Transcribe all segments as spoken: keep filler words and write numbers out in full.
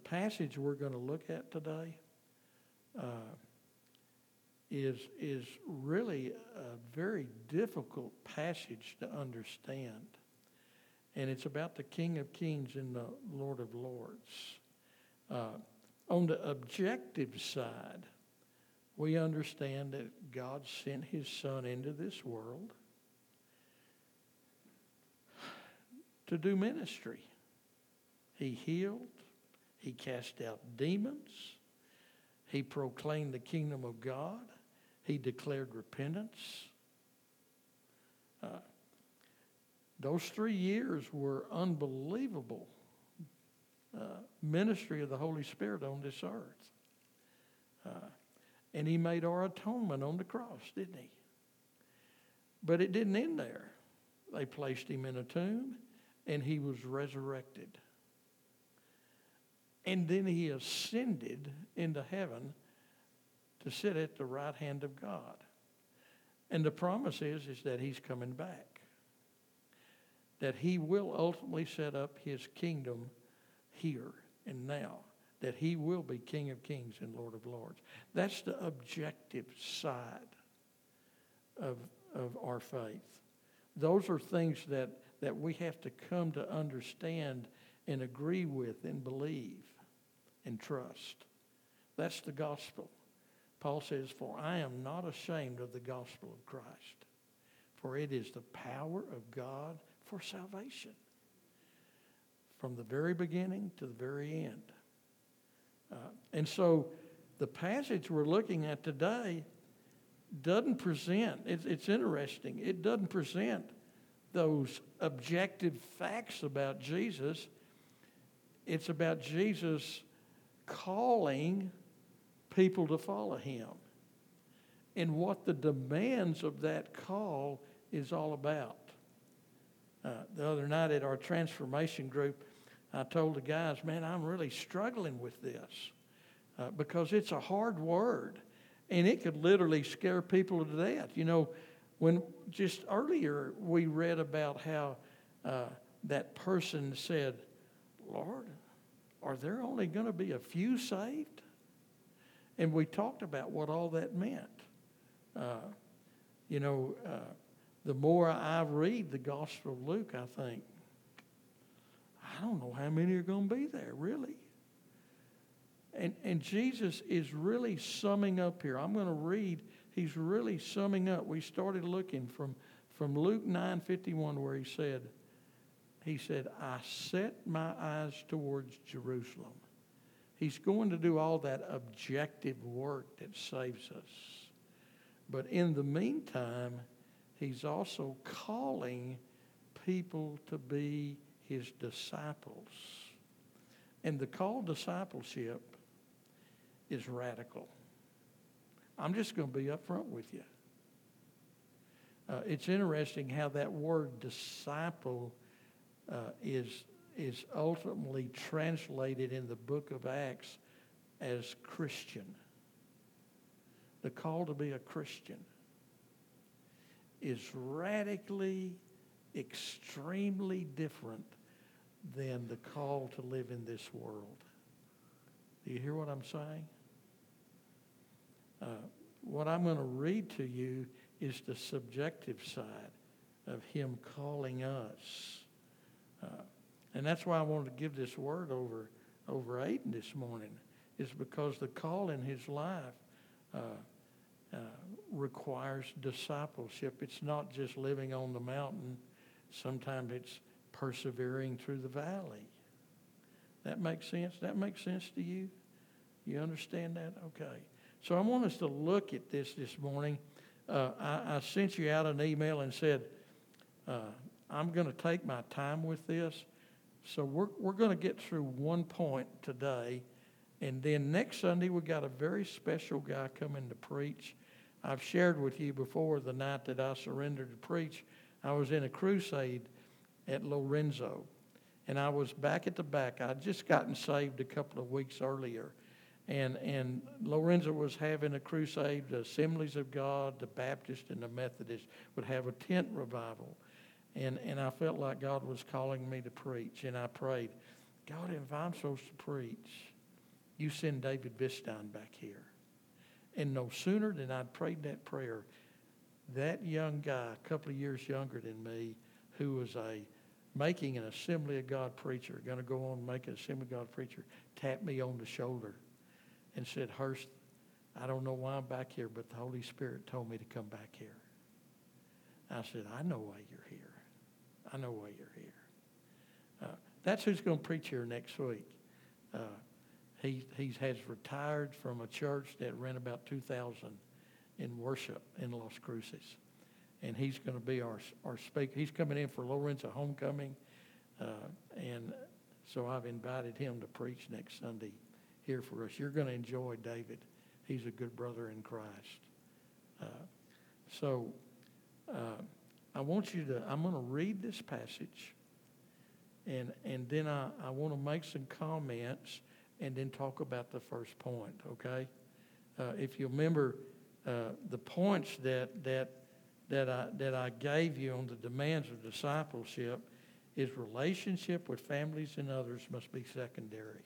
passage we're going to look at today uh, is, is really a very difficult passage to understand. And it's about the King of Kings and the Lord of Lords. Uh, on the objective side, we understand that God sent his Son into this world to do ministry. He healed. He cast out demons. He proclaimed the kingdom of God. He declared repentance. Uh, those three years were unbelievable uh, ministry of the Holy Spirit on this earth. Uh, and he made our atonement on the cross, didn't he? But it didn't end there. They placed him in a tomb, and he was resurrected. And then he ascended into heaven to sit at the right hand of God. And the promise is, is that he's coming back. That he will ultimately set up his kingdom here and now. That he will be King of Kings and Lord of Lords. That's the objective side of, of our faith. Those are things that, that we have to come to understand and agree with and believe and trust. That's the gospel. Paul says, for I am not ashamed of the gospel of Christ, for it is the power of God for salvation, from the very beginning to the very end. Uh, and so the passage we're looking at today doesn't present, it's, it's interesting, it doesn't present those objective facts about Jesus. It's about Jesus calling people to follow him and what the demands of that call is all about. Uh, the other night at our transformation group, I told the guys, man, I'm really struggling with this uh, because it's a hard word and it could literally scare people to death. You know, when just earlier we read about how uh, that person said, Lord, are there only going to be a few saved? And we talked about what all that meant. Uh, you know, uh, the more I read the Gospel of Luke, I think, I don't know how many are going to be there, really. And, and Jesus is really summing up here. I'm going to read, he's really summing up. We started looking from, from Luke nine fifty-one where he said, he said, I set my eyes towards Jerusalem. He's going to do all that objective work that saves us. But in the meantime, he's also calling people to be his disciples. And the call to discipleship is radical. I'm just going to be up front with you. Uh, it's interesting how that word disciple uh, is, is ultimately translated in the book of Acts as Christian. The call to be a Christian is radically, extremely different than the call to live in this world. Do you hear what I'm saying? Uh, what I'm going to read to you is the subjective side of him calling us. Uh, and that's why I wanted to give this word over, over Aiden this morning, is because the call in his life uh, uh, requires discipleship. It's not just living on the mountain. Sometimes it's persevering through the valley. That makes sense? That makes sense to you? You understand that? Okay. So I want us to look at this this morning. Uh, I, I sent you out an email and said, uh, I'm going to take my time with this. So we're, we're going to get through one point today. And then next Sunday, we've got a very special guy coming to preach. I've shared with you before the night that I surrendered to preach. I was in a crusade at Lorenzo. And I was back at the back. I'd just gotten saved a couple of weeks earlier. And and Lorenzo was having a crusade. The Assemblies of God, the Baptist, and the Methodist would have a tent revival. And, and I felt like God was calling me to preach. And I prayed, God, if I'm supposed to preach, you send David Vistine back here. And no sooner than I'd prayed that prayer, that young guy, a couple of years younger than me, who was a making an Assembly of God preacher, going to go on and make an Assembly of God preacher, tapped me on the shoulder and said, Hurst, I don't know why I'm back here, but the Holy Spirit told me to come back here. I said, I know why you're here. I know why you're here. Uh, that's who's going to preach here next week. Uh, he he has retired from a church that ran about two thousand in worship in Las Cruces. And he's going to be our our speaker. He's coming in for Lorenzo Homecoming. Uh, and so I've invited him to preach next Sunday here for us. You're going to enjoy David. He's a good brother in Christ. Uh, so uh, I want you to, I'm going to read this passage. And and then I, I want to make some comments and then talk about the first point, okay? Uh, if you remember uh, the points that that that I that I gave you on the demands of discipleship is relationship with families and others must be secondary.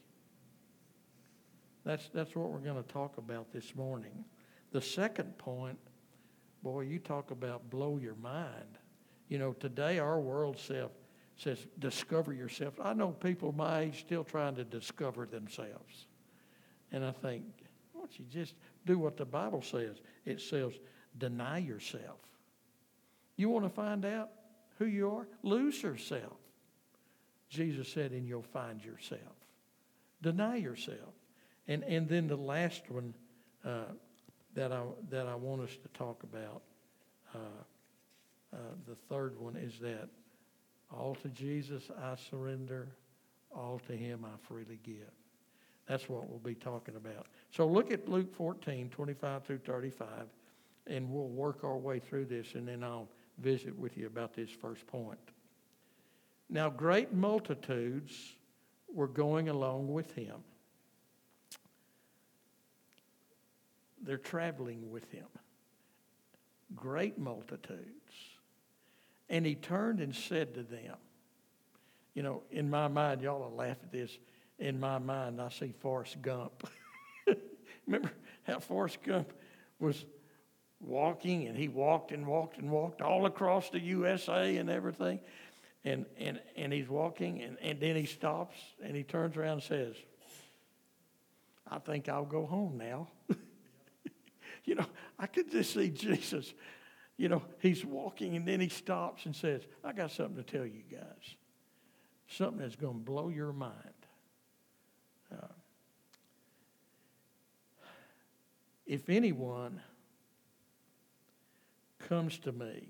That's that's what we're going to talk about this morning. The second point, boy, you talk about blow your mind. You know, today our world self says, discover yourself. I know people my age still trying to discover themselves. And I think, why don't you just do what the Bible says? It says, deny yourself. You want to find out who you are? Lose yourself. Jesus said, and you'll find yourself. Deny yourself. And and then the last one uh, that I that I want us to talk about, uh, uh, the third one is that all to Jesus I surrender, all to him I freely give. That's what we'll be talking about. So look at Luke fourteen, twenty-five through thirty-five, and we'll work our way through this, and then I'll visit with you about this first point. Now great multitudes were going along with him. They're traveling with him. Great multitudes. And he turned and said to them, you know, in my mind, y'all will laugh at this. In my mind, I see Forrest Gump. Remember how Forrest Gump was walking, and he walked and walked and walked all across the U S A and everything. And and, and he's walking, and, and then he stops, and he turns around and says, I think I'll go home now. You know, I could just see Jesus. You know, he's walking, and then he stops and says, I got something to tell you guys. Something that's going to blow your mind. Uh, if anyone comes to me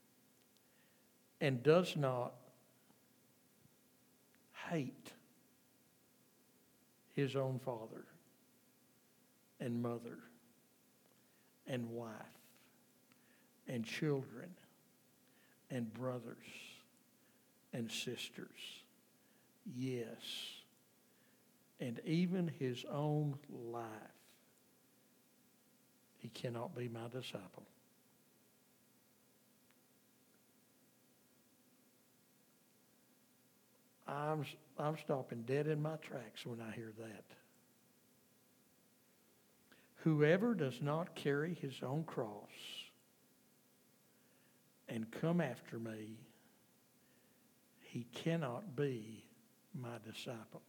and does not hate his own father and mother and wife and children and brothers and sisters, yes, and even his own life, he cannot be my disciple. I'm, I'm stopping dead in my tracks when I hear that. Whoever does not carry his own cross and come after me, he cannot be my disciple.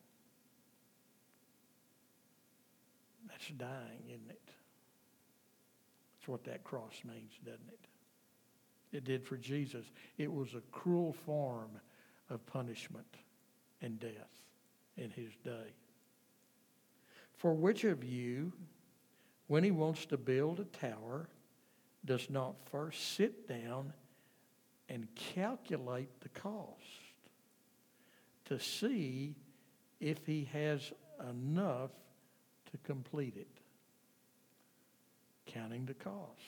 That's dying, isn't it? That's what that cross means, doesn't it? It did for Jesus. It was a cruel form of punishment and death in his day. For which of you, when he wants to build a tower, does not first sit down and calculate the cost to see if he has enough to complete it? Counting the cost.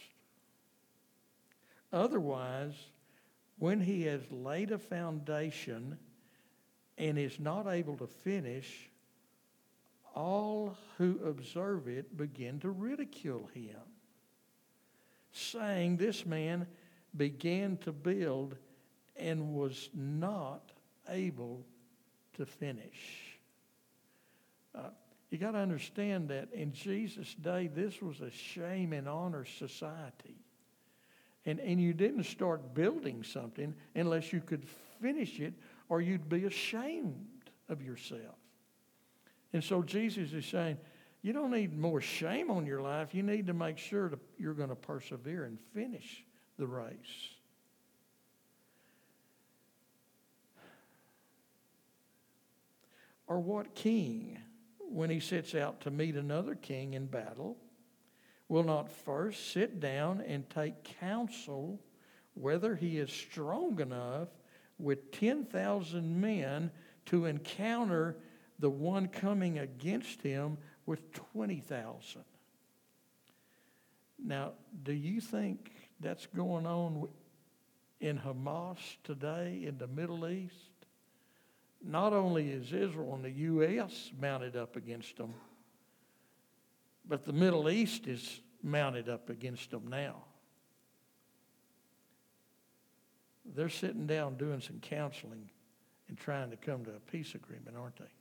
Otherwise, when he has laid a foundation and is not able to finish, all who observe it begin to ridicule him, saying, this man began to build and was not able to finish. Uh, You got to understand that in Jesus' day, this was a shame and honor society. And, and you didn't start building something unless you could finish it, or you'd be ashamed of yourself. And so Jesus is saying, you don't need more shame on your life. You need to make sure that you're going to persevere and finish the race. Or what king, when he sets out to meet another king in battle, will not first sit down and take counsel whether he is strong enough with ten thousand men to encounter the one coming against him with twenty thousand? Now, do you think that's going on in Hamas today in the Middle East? Not only is Israel and the U S mounted up against them, but the Middle East is mounted up against them now. They're sitting down doing some counseling and trying to come to a peace agreement, aren't they?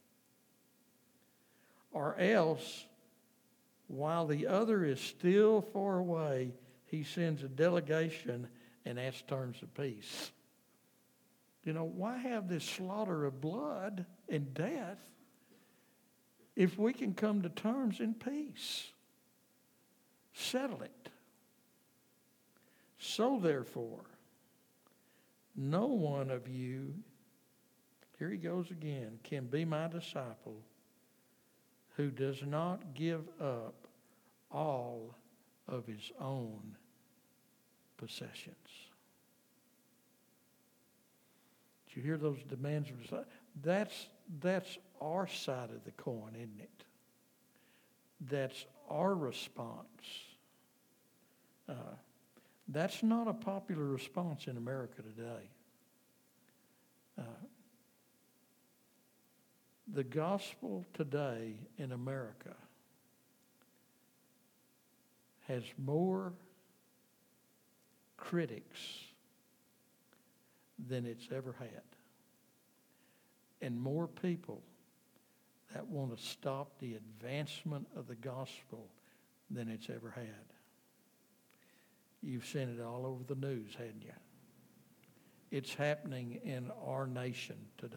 Or else, while the other is still far away, he sends a delegation and asks terms of peace. You know, why have this slaughter of blood and death if we can come to terms in peace? Settle it. So therefore, no one of you, here he goes again, can be my disciple who does not give up all of his own possessions. Did you hear those demands of disciples? That's, that's our side of the coin, isn't it? That's our response. Uh, that's not a popular response in America today. Uh, the gospel today in America has more critics than it's ever had, and more people that want to stop the advancement of the gospel than it's ever had. You've seen it all over the news, hadn't you? It's happening in our nation today.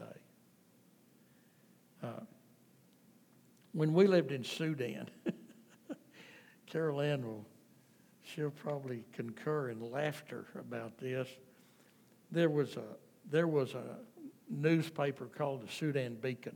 Uh, when we lived in Sudan, Carol Ann will, she'll probably concur in laughter about this. There was a there was a newspaper called the Sudan Beacon,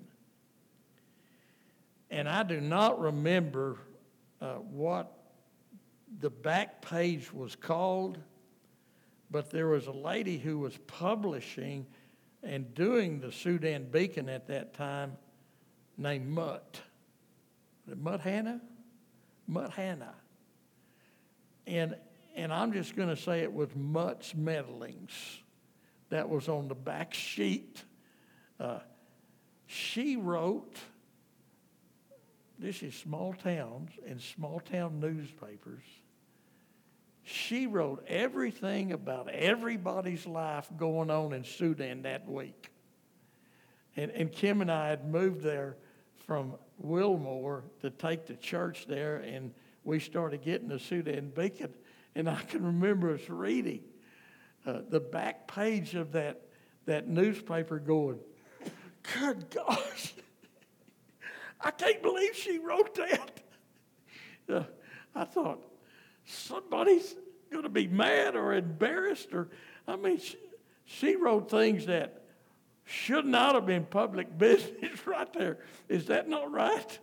and I do not remember uh, what the back page was called, but there was a lady who was publishing and doing the Sudan Beacon at that time named Mutt. Mutt Hannah? Mutt Hannah. And, and I'm just going to say it was Mutt's meddlings that was on the back sheet. Uh, she wrote, this is small towns and small town newspapers. She wrote everything about everybody's life going on in Sudan that week. And, and Kim and I had moved there from Wilmore to take the church there, and we started getting the Sudan Beacon. And I can remember us reading uh, the back page of that, that newspaper going, good gosh, I can't believe she wrote that. Uh, I thought, somebody's going to be mad or embarrassed. Or I mean, she, she wrote things that should not have been public business right there. Is that not right?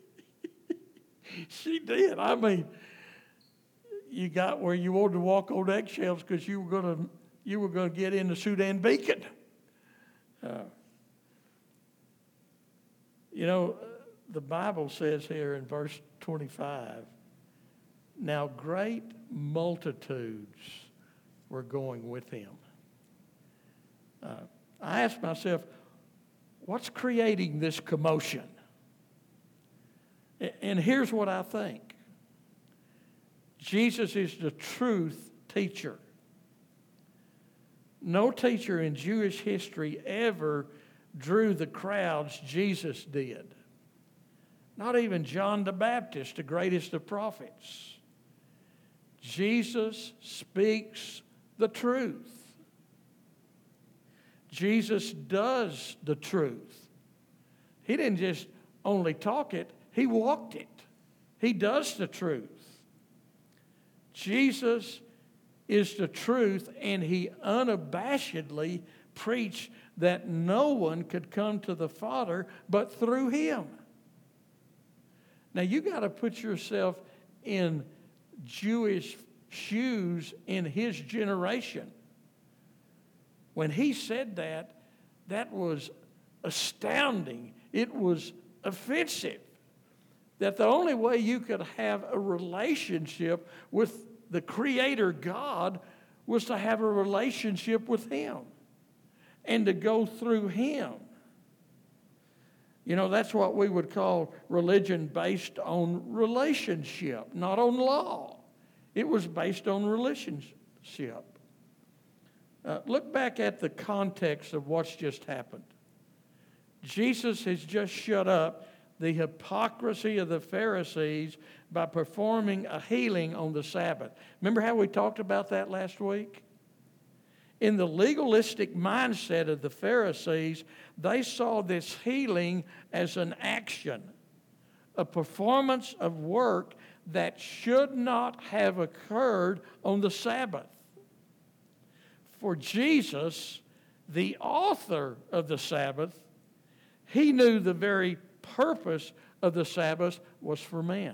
She did. I mean, you got where you wanted to walk on eggshells because you were going to you were going to get in the Sudan Beacon. Uh, you know, the Bible says here in verse twenty-five, now great multitudes were going with him. Uh, I asked myself, what's creating this commotion? And here's what I think. Jesus is the truth teacher. No teacher in Jewish history ever drew the crowds Jesus did. Not even John the Baptist, the greatest of prophets. Jesus speaks the truth. Jesus does the truth. He didn't just only talk it, he walked it. He does the truth. Jesus is the truth, and he unabashedly preached that no one could come to the Father but through him. Now you got to put yourself in Jewish shoes in his generation. When he said that, that was astounding. It was offensive. That the only way you could have a relationship with the Creator God was to have a relationship with him and to go through him. You know, that's what we would call religion based on relationship, not on law. It was based on relationship. Uh, look back at the context of what's just happened. Jesus has just shut up the hypocrisy of the Pharisees by performing a healing on the Sabbath. Remember how we talked about that last week? In the legalistic mindset of the Pharisees, they saw this healing as an action, a performance of work that should not have occurred on the Sabbath. For Jesus, the author of the Sabbath, he knew the very purpose of the Sabbath was for men.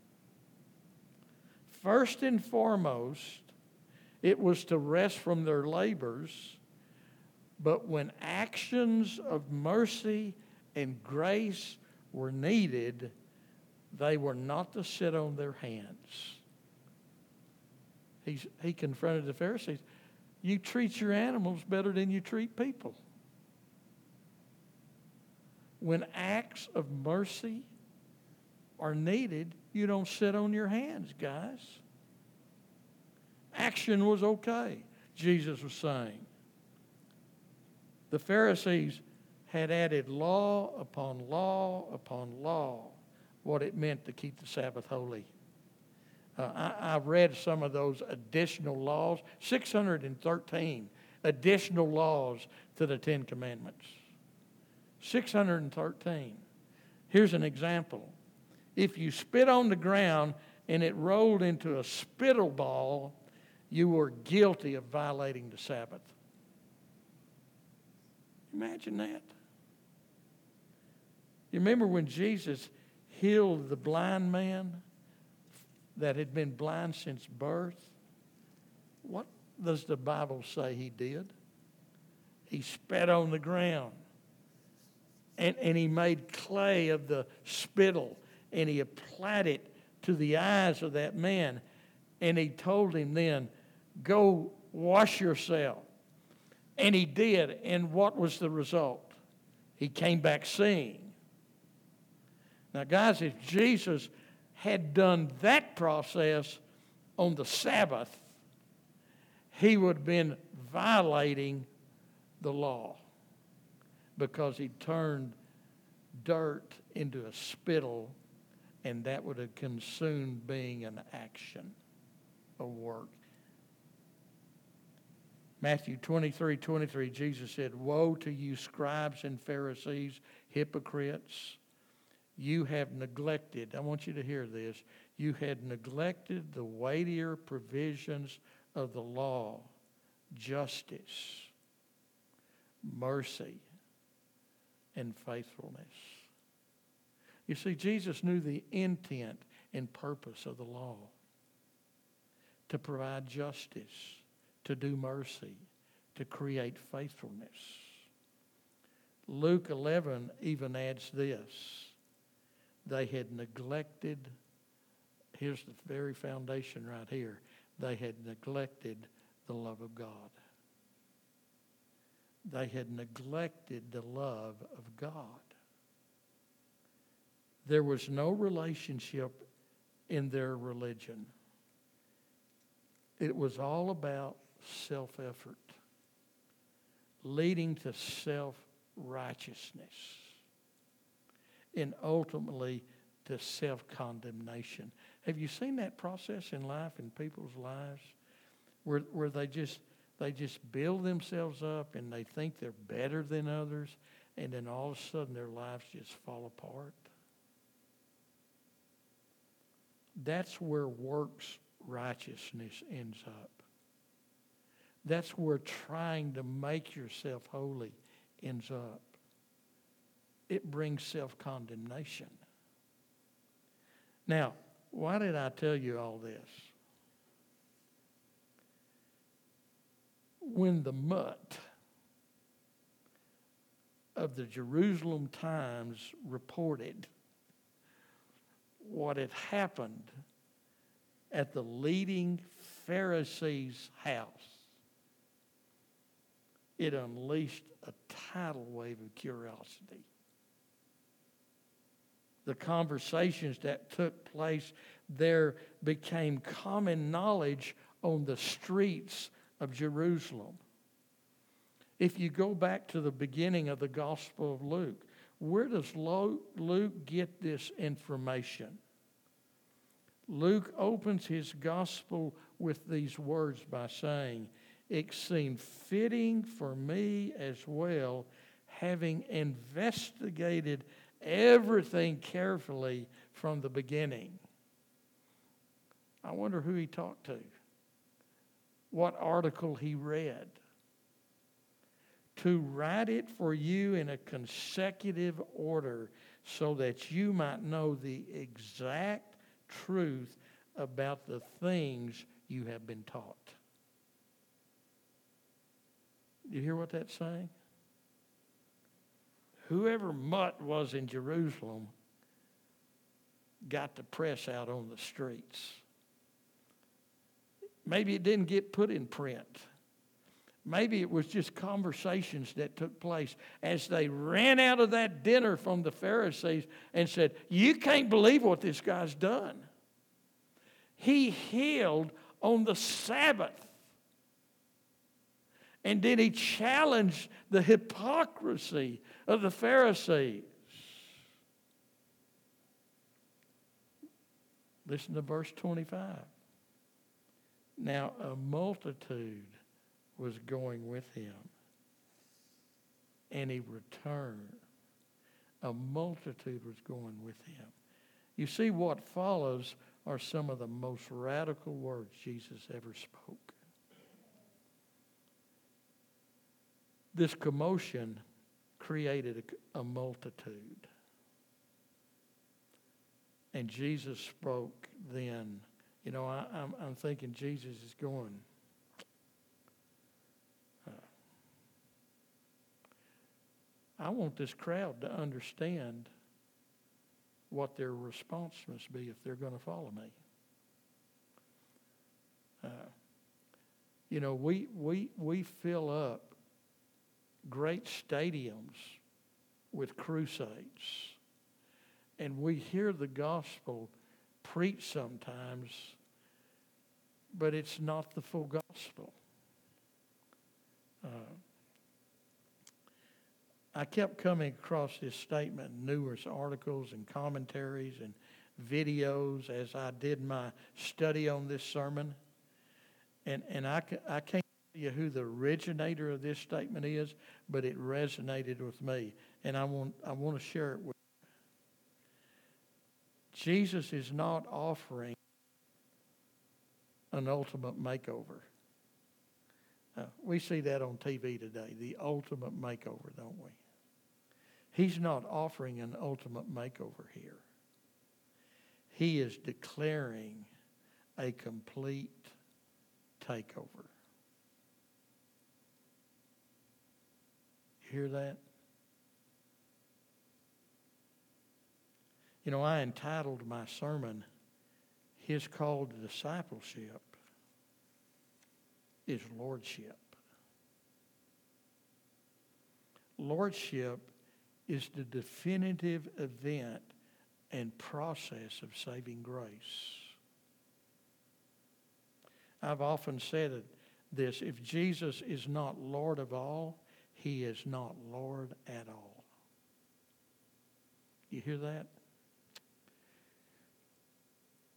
First and foremost, it was to rest from their labors, but when actions of mercy and grace were needed, they were not to sit on their hands. He's, he confronted the Pharisees. You treat your animals better than you treat people. When acts of mercy are needed, you don't sit on your hands, guys. Action was okay, Jesus was saying. The Pharisees had added law upon law upon law, what it meant to keep the Sabbath holy. Uh, I, I read some of those additional laws, six hundred thirteen additional laws to the Ten Commandments. six hundred thirteen. Here's an example. If you spit on the ground and it rolled into a spittle ball, you were guilty of violating the Sabbath. Imagine that. You remember when Jesus healed the blind man that had been blind since birth? What does the Bible say he did? He spat on the ground. And, and he made clay of the spittle, and he applied it to the eyes of that man. And he told him then, go wash yourself. And he did. And what was the result? He came back seeing. Now, guys, if Jesus had done that process on the Sabbath, he would have been violating the law, because he turned dirt into a spittle, and that would have consumed being an action, a work. Matthew twenty-three twenty-three, Jesus said, woe to you scribes and Pharisees, hypocrites. You have neglected, I want you to hear this, you had neglected the weightier provisions of the law, justice, mercy, and faithfulness. You see, Jesus knew the intent and purpose of the law: to provide justice, to do mercy, to create faithfulness. Luke eleven even adds this: they had neglected, here's the very foundation right here, they had neglected the love of God. They had neglected the love of God. There was no relationship in their religion. It was all about self-effort, leading to self-righteousness. And ultimately, to self-condemnation. Have you seen that process in life, in people's lives, where where they just they just build themselves up and they think they're better than others, and then all of a sudden their lives just fall apart? That's where works righteousness ends up. That's where trying to make yourself holy ends up. It brings self-condemnation. Now, why did I tell you all this? When the mutt of the Jerusalem Times reported what had happened at the leading Pharisee's house, it unleashed a tidal wave of curiosity. The conversations that took place there became common knowledge on the streets of Jerusalem. If you go back to the beginning of the Gospel of Luke, where does Luke get this information? Luke opens his Gospel with these words by saying, "It seemed fitting for me as well, having investigated everything carefully from the beginning." I wonder who he talked to, what article he read, to write it for you in a consecutive order so that you might know the exact truth about the things you have been taught. You hear what that's saying? Whoever mutt was in Jerusalem got the press out on the streets. Maybe it didn't get put in print. Maybe it was just conversations that took place as they ran out of that dinner from the Pharisees and said, "You can't believe what this guy's done. He healed on the Sabbath." And then he challenged the hypocrisy of the Pharisees. Listen to verse twenty-five. Now a multitude was going with him, and he returned. A multitude was going with him. You see, what follows are some of the most radical words Jesus ever spoke. This commotion created a, a multitude. And Jesus spoke then. You know, I, I'm, I'm thinking Jesus is going, uh, I want this crowd to understand what their response must be if they're going to follow me. Uh, you know, we, we, we fill up great stadiums with crusades, and we hear the gospel preached sometimes, but it's not the full gospel. Uh, I kept coming across this statement in numerous articles and commentaries and videos as I did my study on this sermon, and and I, I can't tell you who the originator of this statement is, but it resonated with me, and I want I want to share it with you. Jesus is not offering an ultimate makeover. Uh, we see that on T V today, the ultimate makeover, don't we? He's not offering an ultimate makeover here. He is declaring a complete takeover. You hear that? You know, I entitled my sermon, "His Call to Discipleship is Lordship." Lordship is the definitive event and process of saving grace. I've often said this: if Jesus is not Lord of all, he is not Lord at all. You hear that?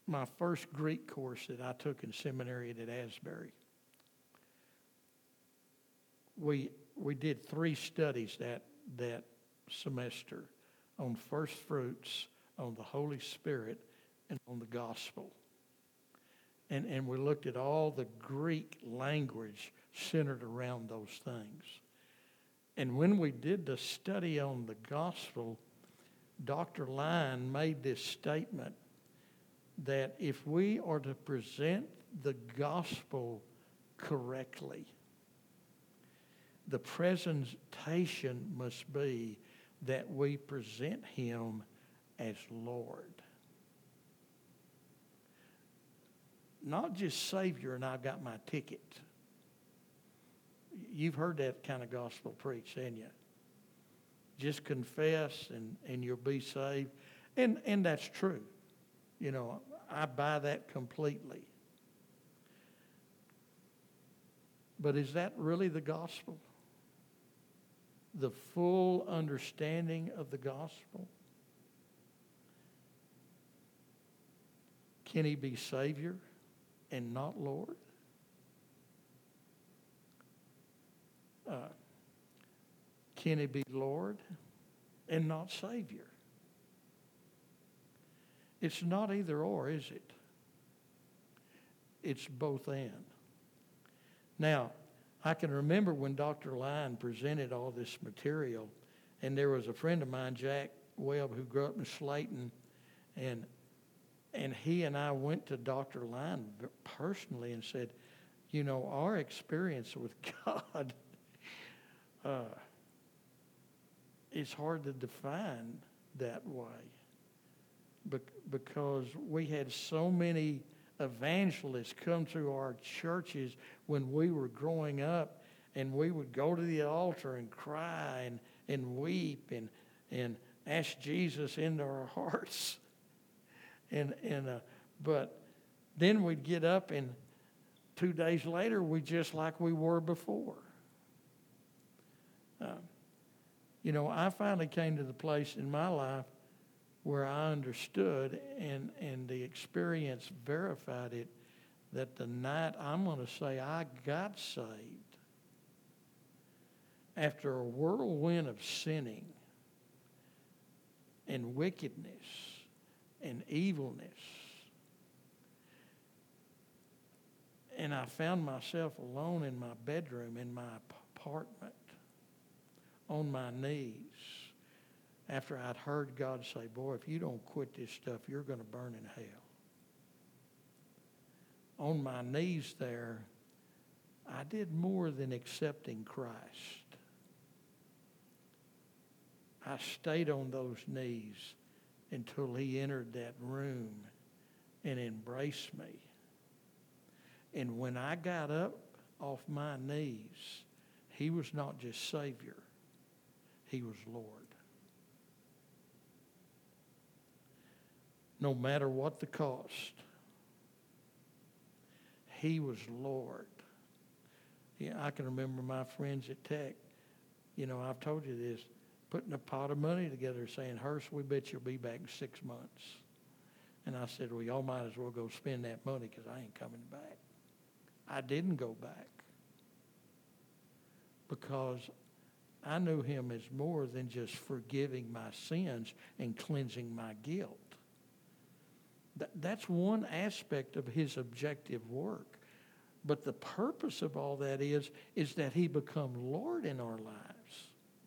my first Greek course that I took in seminary at Asbury, we we did three studies that that semester on first fruits, on the Holy Spirit, and on the gospel. And and we looked at all the Greek language centered around those things. And when we did the study on the gospel, Doctor Line made this statement that if we are to present the gospel correctly, the presentation must be that we present him as Lord. Not just Savior and I've got my ticket. You've heard that kind of gospel preached, haven't you? Just confess and, and you'll be saved. And, and that's true. You know, I buy that completely. But is that really the gospel? The full understanding of the gospel? Can he be Savior and not Lord? Uh, can he be Lord and not Savior? It's not either or, is it? It's both and. Now, I can remember when Doctor Line presented all this material, and there was a friend of mine, Jack Webb, who grew up in Slayton, and and he and I went to Doctor Line personally and said, you know, our experience with God, uh, it's hard to define that way, because we had so many evangelists come through our churches when we were growing up, and we would go to the altar and cry and, and weep and and ask Jesus into our hearts. And and uh, but then we'd get up, and two days later we just like we were before. Uh, you know, I finally came to the place in my life where I understood, and, and the experience verified it, that the night I'm going to say I got saved, after a whirlwind of sinning and wickedness and evilness, and I found myself alone in my bedroom, in my apartment, on my knees, after I'd heard God say, boy, if you don't quit this stuff, you're going to burn in hell. On my knees there, I did more than accepting Christ. I stayed on those knees until he entered that room and embraced me. And when I got up off my knees, he was not just Savior, he was Lord. No matter what the cost, he was Lord. Yeah, I can remember my friends at Tech, you know, I've told you this, putting a pot of money together saying, Hurst, we bet you'll be back in six months. And I said, well, y'all might as well go spend that money because I ain't coming back. I didn't go back because I knew him as more than just forgiving my sins and cleansing my guilt. That, that's one aspect of his objective work. But the purpose of all that is, is that he become Lord in our lives.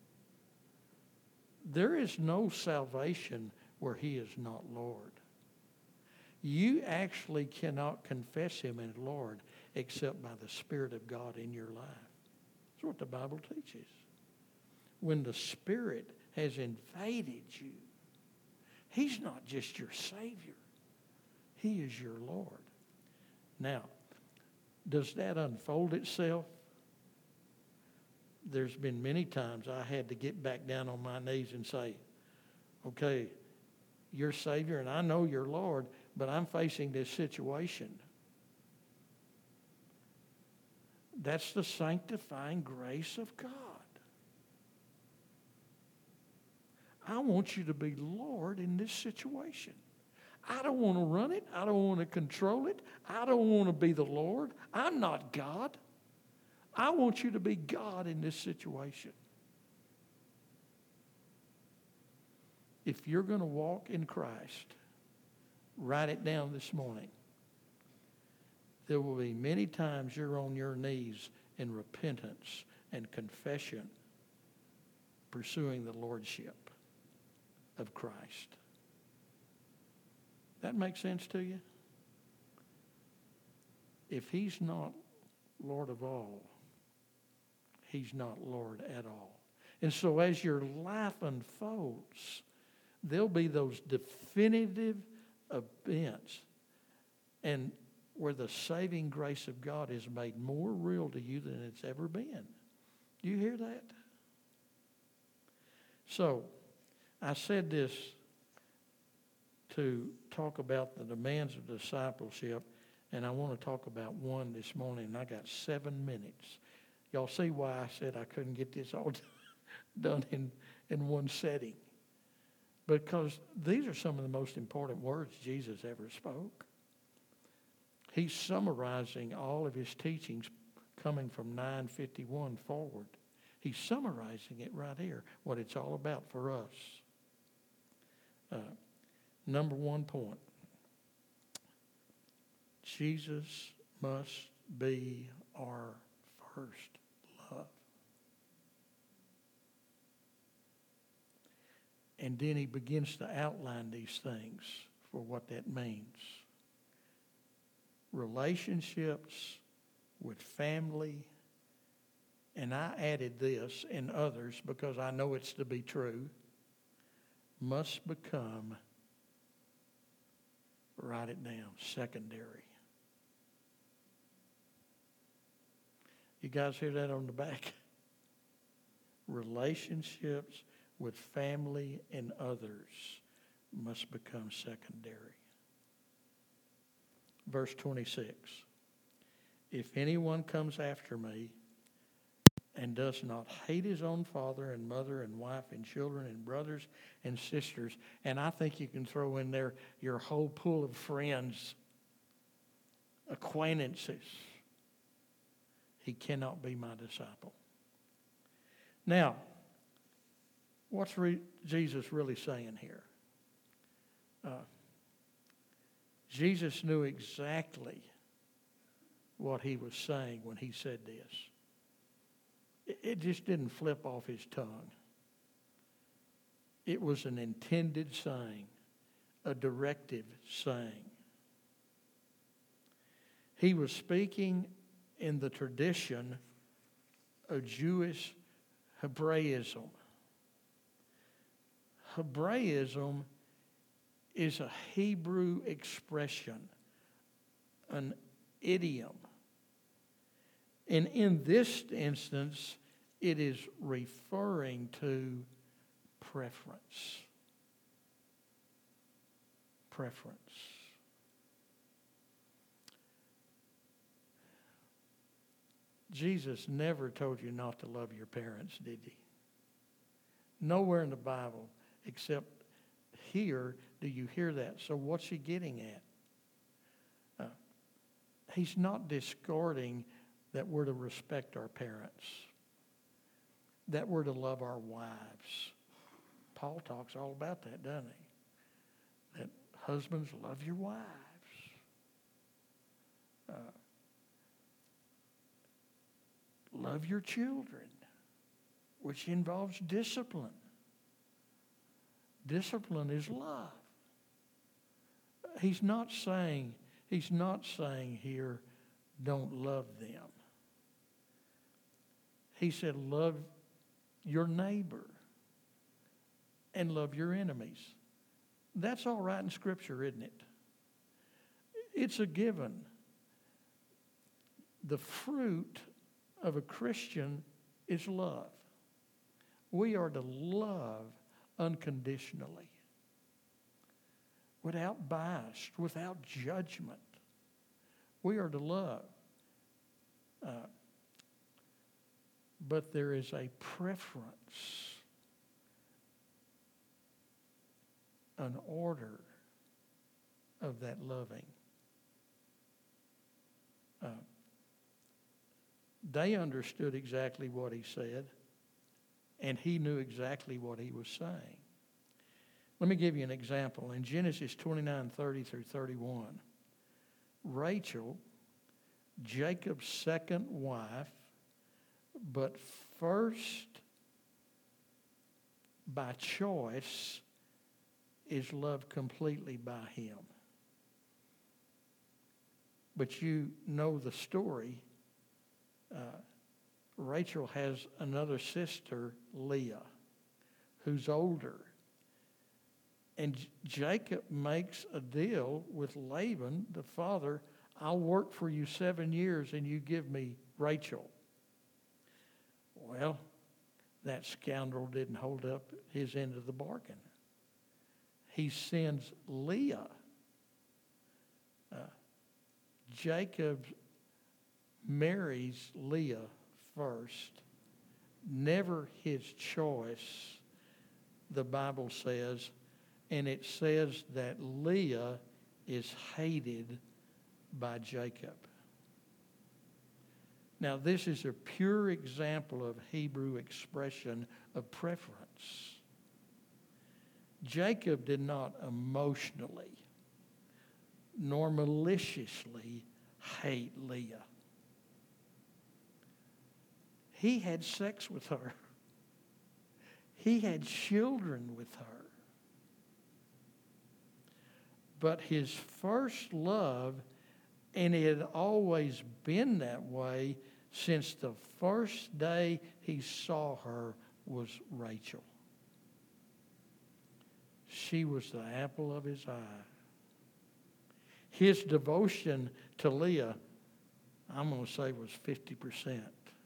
There is no salvation where he is not Lord. You actually cannot confess him as Lord except by the Spirit of God in your life. That's what the Bible teaches. When the Spirit has invaded you, he's not just your Savior. He is your Lord. Now, does that unfold itself? There's been many times I had to get back down on my knees and say, okay, you're Savior and I know you're Lord, but I'm facing this situation. That's the sanctifying grace of God. I want you to be Lord in this situation. I don't want to run it. I don't want to control it. I don't want to be the Lord. I'm not God. I want you to be God in this situation. If you're going to walk in Christ, write it down this morning. There will be many times you're on your knees in repentance and confession, pursuing the lordship of Christ. That makes sense to you? If he's not Lord of all, he's not Lord at all. And so as your life unfolds, there'll be those definitive events and where the saving grace of God is made more real to you than it's ever been. Do you hear that? So, I said this to talk about the demands of discipleship, and I want to talk about one this morning, and I got seven minutes. Y'all see why I said I couldn't get this all done in, in one setting. Because these are some of the most important words Jesus ever spoke. He's summarizing all of his teachings coming from nine fifty-one forward. He's summarizing it right here, what it's all about for us. Uh, number one point. Jesus must be our first love. And then he begins to outline these things for what that means. Relationships with family, and I added this and others because I know it's to be true, must become, write it down, secondary. You guys hear that on the back? Relationships with family and others must become secondary. Verse twenty-six. If anyone comes after me and does not hate his own father and mother and wife and children and brothers and sisters, and I think you can throw in there your whole pool of friends, acquaintances, he cannot be my disciple. Now, what's re- Jesus really saying here? Uh, Jesus knew exactly what he was saying when he said this. It, it just didn't flip off his tongue. It was an intended saying, a directive saying. He was speaking in the tradition of Jewish Hebraism. Hebraism is a Hebrew expression, an idiom. And in this instance, it is referring to preference. Preference. Jesus never told you not to love your parents, did he? Nowhere in the Bible except here do you hear that. So what's he getting at? Uh, he's not discarding that we're to respect our parents, that we're to love our wives. Paul talks all about that, doesn't he? That husbands, love your wives. Uh, love your children, which involves discipline. Discipline is love. He's not saying, he's not saying here, don't love them. He said, love your neighbor and love your enemies. That's all right in Scripture, isn't it? It's a given. The fruit of a Christian is love. We are to love unconditionally, without bias, without judgment. We are to love. Uh, but there is a preference, an order of that loving. Uh, they understood exactly what he said, and he knew exactly what he was saying. Let me give you an example. In Genesis twenty-nine, thirty through thirty-one, Rachel, Jacob's second wife, but first by choice, is loved completely by him. But you know the story. Uh, Rachel has another sister, Leah, who's older. And J- Jacob makes a deal with Laban, the father. I'll work for you seven years and you give me Rachel. Well, that scoundrel didn't hold up his end of the bargain. He sends Leah. Uh, Jacob marries Leah first. Never his choice, the Bible says. And it says that Leah is hated by Jacob. Now, this is a pure example of Hebrew expression of preference. Jacob did not emotionally nor maliciously hate Leah. He had sex with her. He had children with her. But his first love, and it had always been that way since the first day he saw her, was Rachel. She was the apple of his eye. His devotion to Leah, I'm going to say, was fifty percent.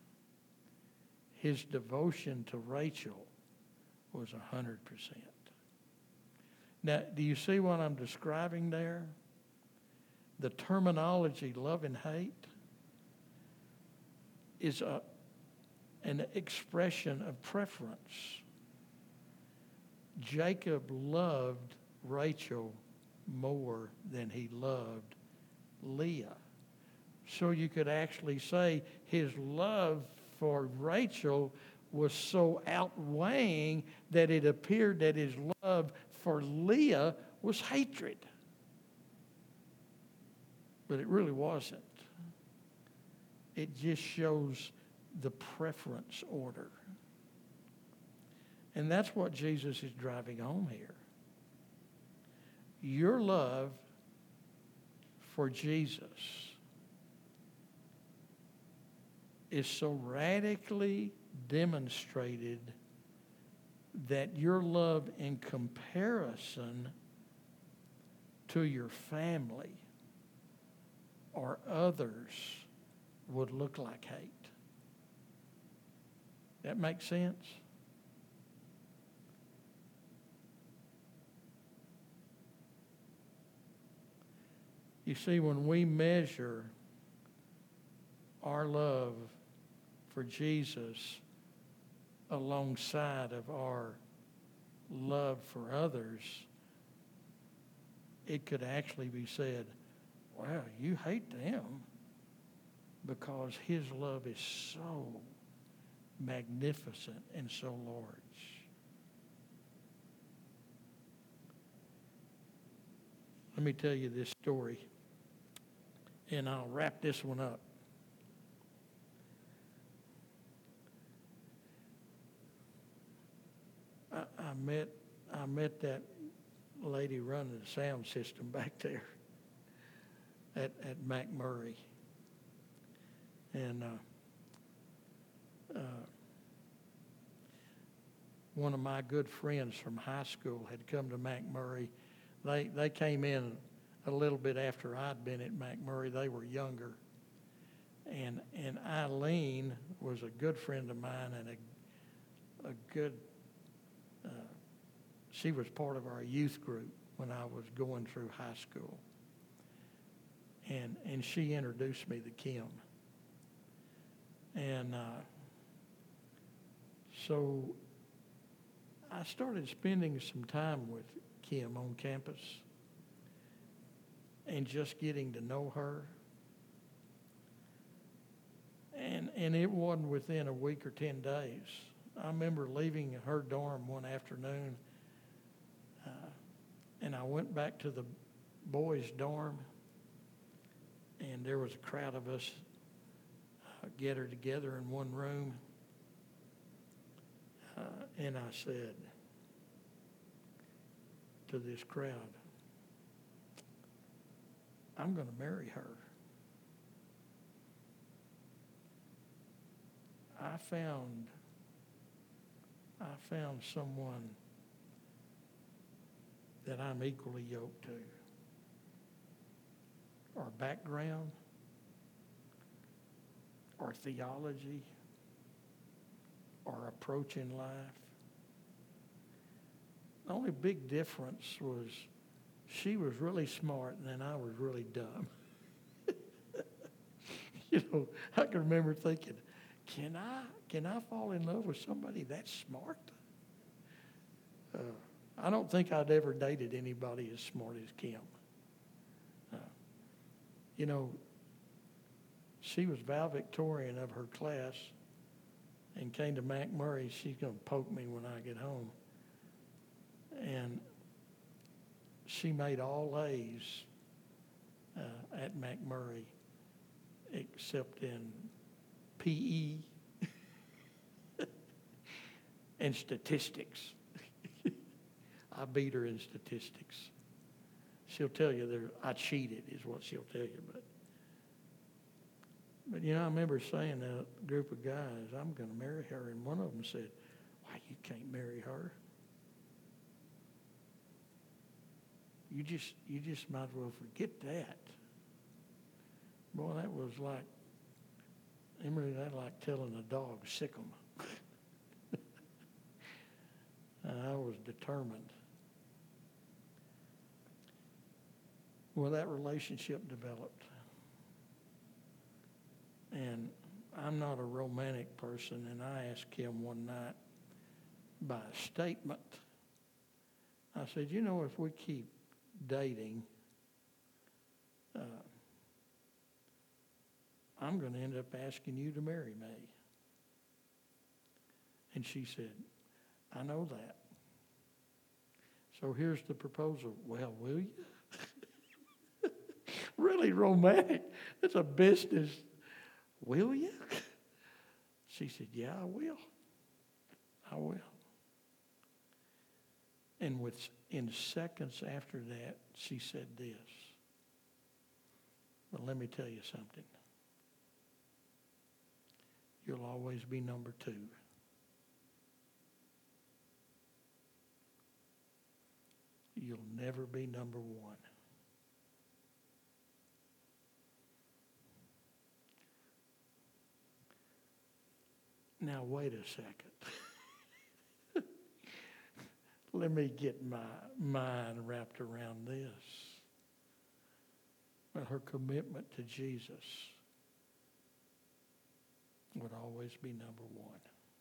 His devotion to Rachel was one hundred percent. Now, do you see what I'm describing there? The terminology love and hate is a, an expression of preference. Jacob loved Rachel more than he loved Leah. So you could actually say his love for Rachel was so outweighing that it appeared that his love for Leah was hatred. But it really wasn't. It just shows the preference order. And that's what Jesus is driving home here. Your love for Jesus is so radically demonstrated that your love in comparison to your family or others would look like hate. That makes sense? You see, when we measure our love for Jesus alongside of our love for others, it could actually be said, wow, you hate them because his love is so magnificent and so large. Let me tell you this story, and I'll wrap this one up. I, I met I met that lady running the sound system back there at, at McMurray. And uh, uh, one of my good friends from high school had come to McMurray. They, they came in a little bit after I'd been at McMurray. They were younger. And, and Eileen was a good friend of mine and a, a good, uh, she was part of our youth group when I was going through high school. And, and she introduced me to Kim. And uh, so I started spending some time with Kim on campus. and just getting to know her. And, and it wasn't within a week or ten days. I remember leaving her dorm one afternoon, uh, and I went back to the boys' dorm, and there was a crowd of us uh, gathered together in one room. Uh, and I said to this crowd, I'm going to marry her. I found, I found someone that I'm equally yoked to. Our background, our theology, our approach in life. The only big difference was she was really smart and then I was really dumb. You know, I can remember thinking, can I can I fall in love with somebody that smart? Uh, I don't think I'd ever dated anybody as smart as Kim. Uh, you know, she was valedictorian of her class and came to McMurray. She's going to poke me when I get home. And she made all A's uh, at McMurray except in P E and statistics. I beat her in statistics. She'll tell you that I cheated is what she'll tell you. But, but you know, I remember saying to a group of guys, I'm going to marry her. And one of them said, why, you can't marry her. You just, you just might as well forget that. Boy, that was like, Emily, that like telling a dog, sick 'em. And I was determined. Well, that relationship developed. And I'm not a romantic person, and I asked him one night by a statement. I said, you know, if we keep dating, uh, I'm going to end up asking you to marry me. And she said, I know that. So here's the proposal. Well, will you? Really romantic. It's a business. Will you? She said, yeah, I will. I will. And with, in seconds after that, she said this. But let me tell you something. You'll always be number two. You'll never be number one. Now, wait a second. Let me get my mind wrapped around this. Well, her commitment to Jesus would always be number one.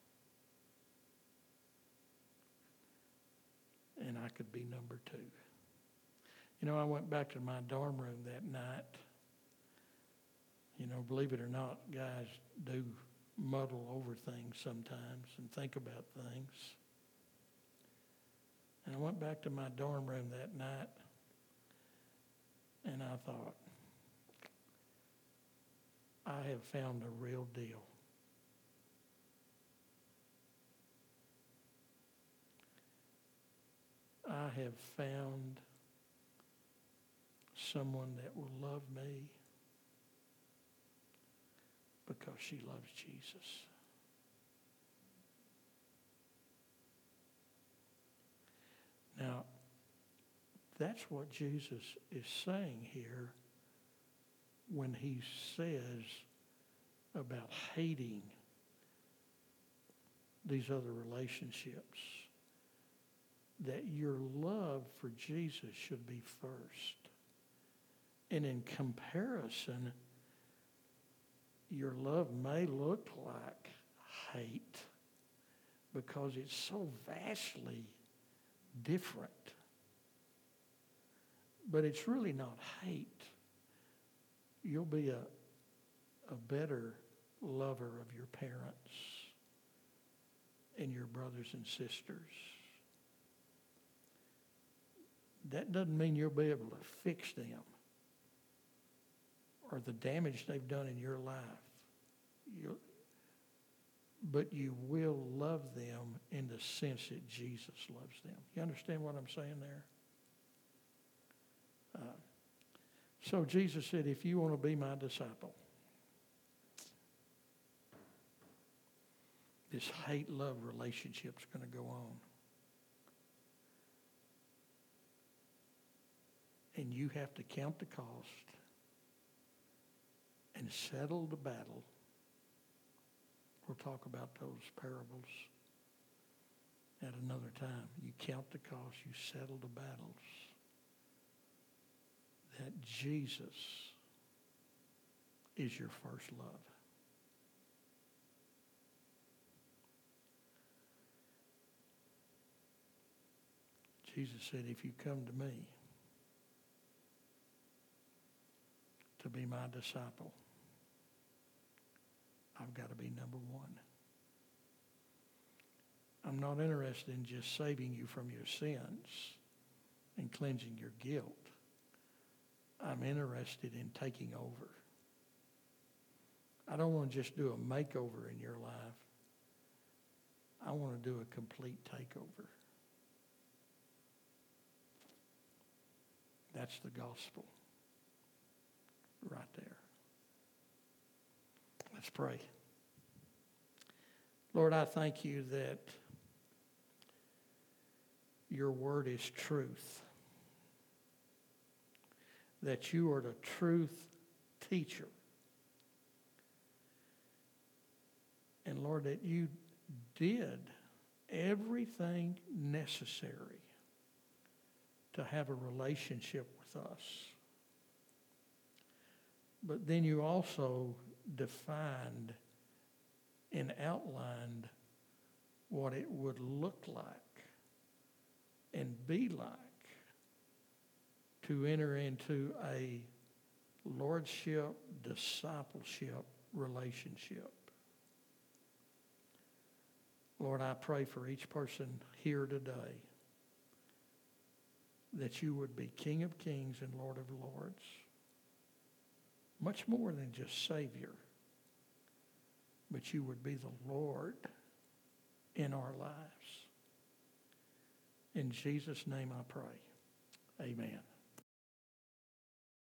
And I could be number two. You know, I went back to my dorm room that night. You know, believe it or not, guys do muddle over things sometimes and think about things. And I went back to my dorm room that night, and I thought, I have found a real deal. I have found someone that will love me because she loves Jesus. Now, that's what Jesus is saying here when he says about hating these other relationships, that your love for Jesus should be first. And in comparison, your love may look like hate because it's so vastly different. But it's really not hate. You'll be a, a better lover of your parents and your brothers and sisters. That doesn't mean you'll be able to fix them or the damage they've done in your life. You'll, but you will love them in the sense that Jesus loves them. You understand what I'm saying there? Uh, so Jesus said, if you want to be my disciple, this hate-love relationship's going to go on. And you have to count the cost and settle the battle. We'll talk about those parables at another time. You count the cost, you settle the battles. That Jesus is your first love. Jesus said, if you come to me to be my disciple, I've got to be number one. I'm not interested in just saving you from your sins and cleansing your guilt. I'm interested in taking over. I don't want to just do a makeover in your life. I want to do a complete takeover. That's the gospel right there. Let's pray. Lord, I thank you that your word is truth, that you are the truth teacher. And Lord, that you did everything necessary to have a relationship with us. But then you also defined and outlined what it would look like and be like to enter into a lordship, discipleship relationship. Lord, I pray for each person here today that you would be King of Kings and Lord of Lords. Much more than just Savior, but you would be the Lord in our lives. In Jesus' name I pray. Amen.